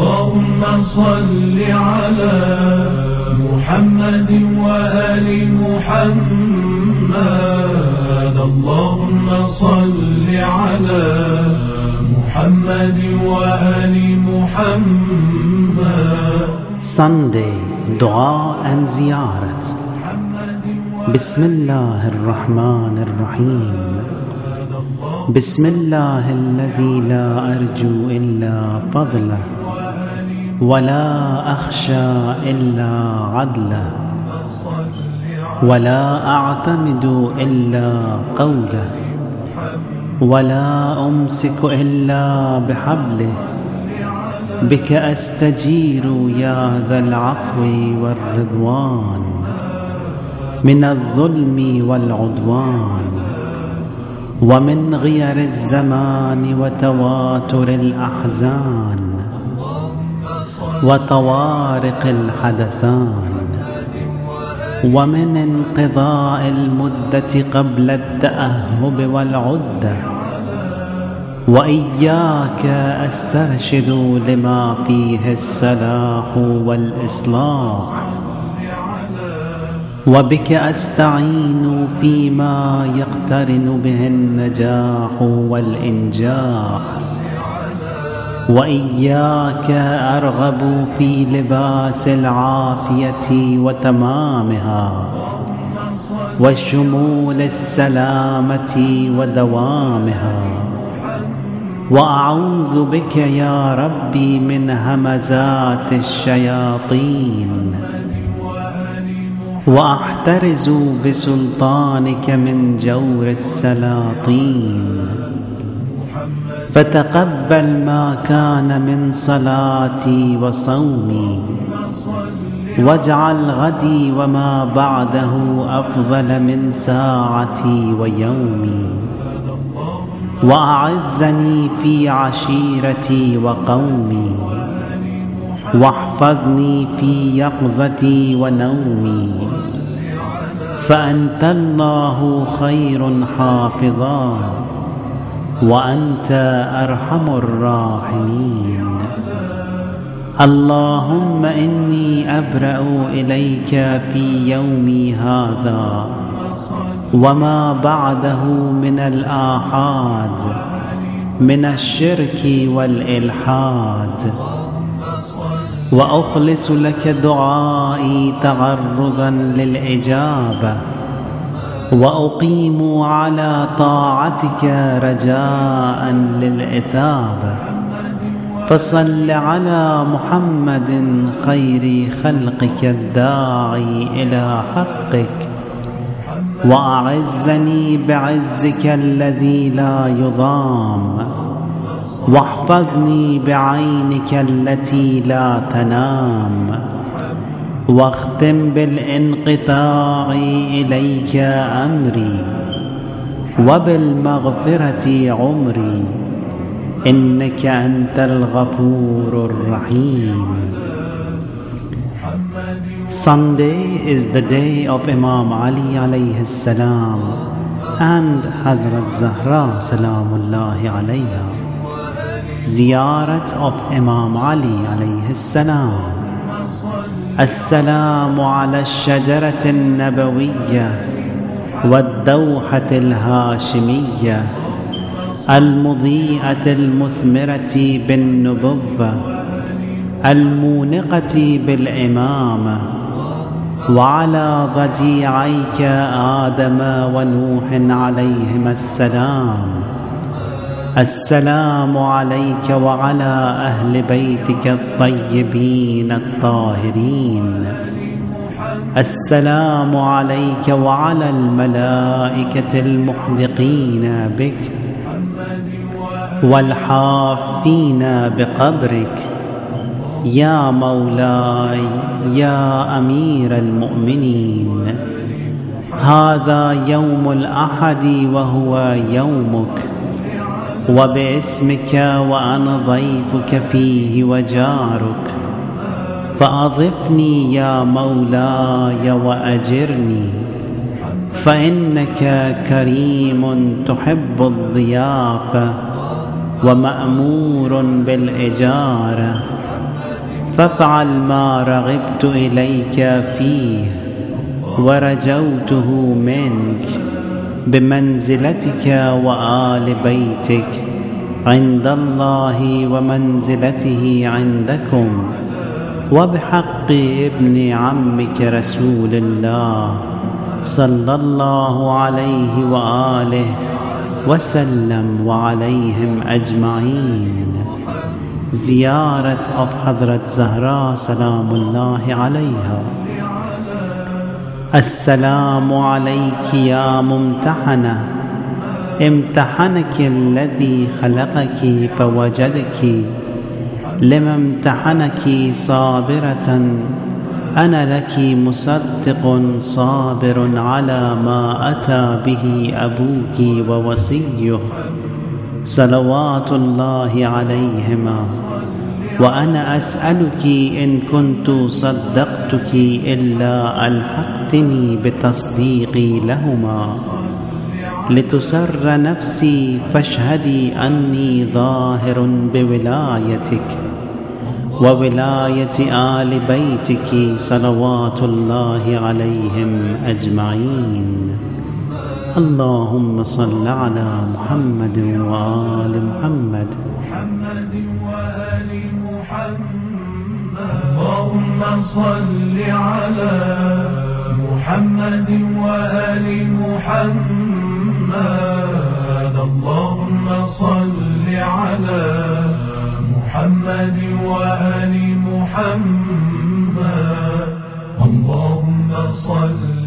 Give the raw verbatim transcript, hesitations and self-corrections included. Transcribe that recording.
اللهم صل على محمد وآل محمد. اللهم صل على محمد وآل محمد. Sunday Dua and Ziyarat. Bismillah ar-Rahman ar-Rahim. Bismillah alladhi la arju illa fadlah wa la akhsha illa adlah wa la a'tamidu illa qawlah wa la umsiku illa bihablih. بك أستجير يا ذا العفو والرضوان من الظلم والعدوان ومن غير الزمان وتواتر الأحزان وطوارق الحدثان ومن انقضاء المدة قبل التأهب والعدة. وإياك أسترشد لما فيه الصلاح والإصلاح وبك أستعين فيما يقترن به النجاح والإنجاح. وإياك أرغب في لباس العافية وتمامها وشمول السلامة ودوامها. وأعوذ بك يا ربي من همزات الشياطين وأحترز بسلطانك من جور السلاطين. فتقبل ما كان من صلاتي وصومي واجعل غدي وما بعده أفضل من ساعتي ويومي. وأعزني في عشيرتي وقومي واحفظني في يقظتي ونومي. فأنت الله خير حافظا وأنت أرحم الراحمين. اللهم إني أبرأ إليك في يومي هذا وما بعده من الآحاد من الشرك والإلحاد. وأخلص لك دعائي تغرضا للإجابة وأقيم على طاعتك رجاء للإثابة. فصل على محمد خير خلقك الداعي إلى حقك. وأعزني بعزك الذي لا يضام واحفظني بعينك التي لا تنام. واختم بالانقطاع إليك أمري وبالمغفرة عمري إنك أنت الغفور الرحيم. Sunday is the day of Imam Ali alayhi salam and Hazrat Zahra salamullahi alayha. Ziyarat of Imam Ali alayhi salam. Assalamu ala shajarat al-nabawiyya wad-dawhat al-hashimiyya al-mudhi'at al-musmirati bin-nubuwwa al-muniqati bil-imama وعلى ضجيعيك آدم ونوح عليهما السلام. السلام عليك وعلى أهل بيتك الطيبين الطاهرين. السلام عليك وعلى الملائكة المحدقين بك والحافين بقبرك. يا مولاي يا أمير المؤمنين، هذا يوم الأحد وهو يومك، وباسمك وأنا ضيفك فيه وجارك، فأضفني يا مولاي وأجرني، فإنك كريم تحب الضيافة ومأمور بالإجارة، فافعل ما رغبت إليك فيه ورجوته منك بمنزلتك وآل بيتك عند الله ومنزلته عندكم وبحق ابن عمك رسول الله صلى الله عليه وآله وسلم وعليهم أجمعين. زيارة of حضرة زهراء سلام الله عليها. السلام عليك يا ممتحنة، امتحنك الذي خلقك فوجدك، لما امتحنك صابرة، أنا لك مصدق صابر على ما أتى به أبوك ووصيه صلوات الله عليهما، وأنا أسألك إن كنت صدقتك إلا ألحقتني بتصديقي لهما، لتسر نفسي فاشهدي أني ظاهر بولايتك وولاية آل بيتك صلوات الله عليهم أجمعين. اللهم صل على محمد وآل محمد. محمد وآل محمد. اللهم صل على محمد وآل محمد. اللهم صل على محمد وآل محمد. اللهم صل